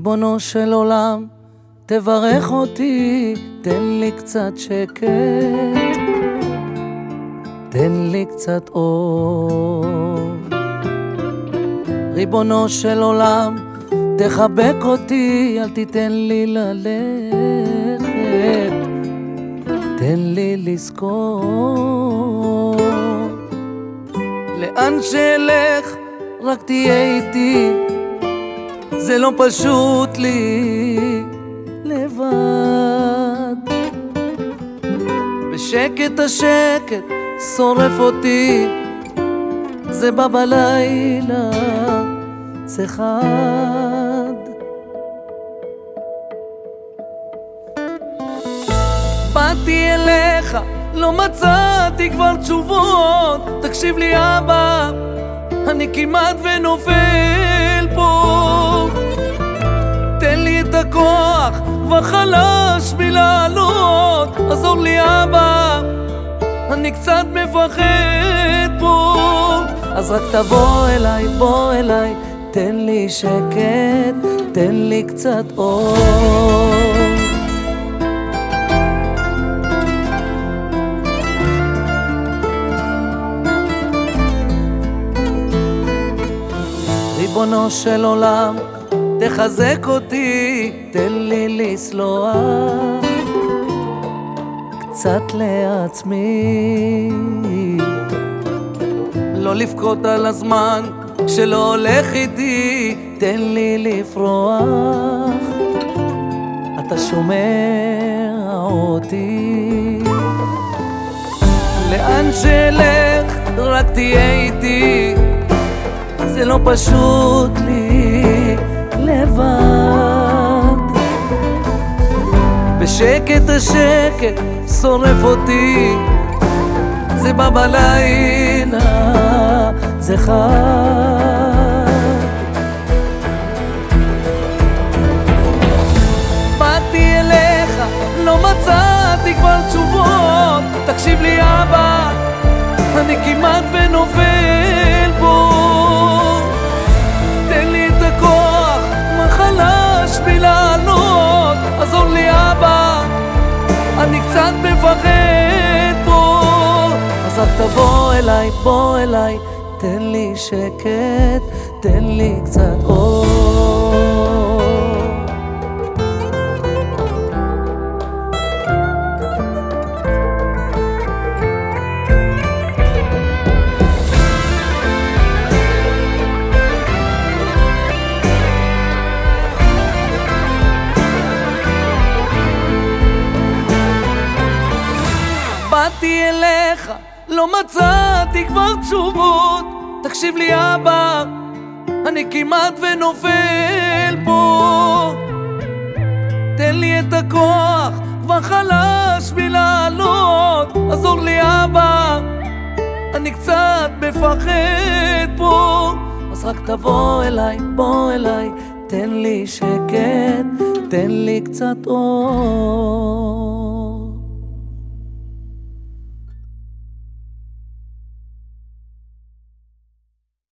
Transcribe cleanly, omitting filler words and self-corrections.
ריבונו של עולם, תברך אותי, תן לי קצת שקט, תן לי קצת אור. ריבונו של עולם, תחבק אותי, אל תיתן לי ללכת, תן לי לזכור. לאן שאלך, רק תהיה איתי, זה לא פשוט לי לבד. בשקט השקט שורף אותי, זה בא בלילה, זה חד. באתי אליך, לא מצאתי כבר תשובות. תקשיב לי אבא, אני כמעט ונופל פה. תן לי את הכוח, כבר חלש מלעלות. עזור לי אבא, אני קצת מפחד פה. אז רק תבוא אליי, בוא אליי, תן לי שקט, תן לי קצת אור. ריבונו של עולם, תחזק אותי, תן לי לסלוח קצת לעצמי, לא לבכות על הזמן שלא הולך איתי, תן לי לפרוח, אתה שומע אותי. לאן שאלך, רק תהיה איתי, זה לא פשוט לי לבד. בשקט השקט שורף אותי, זה בא בלילה, זה חד. באתי אליך, לא מצאתי כבר תשובות. תקשיב לי אבא, אני כמעט ונופל פה. תן לי את הכוח, מה חלש מלעלות. עזור לי אבא, אני קצת מפחד פה. אז רק תבוא אליי, בוא אליי, תן לי שקט, תן לי קצת אור. באתי אליך, לא מצאתי כבר תשובות. תקשיב לי אבא, אני כמעט ונופל פה. תן לי את הכוח, כבר חלש מלעלות. עזור לי אבא, אני קצת מפחד פה. אז רק תבוא אליי, בוא אליי, תן לי שקט, תן לי קצת אור.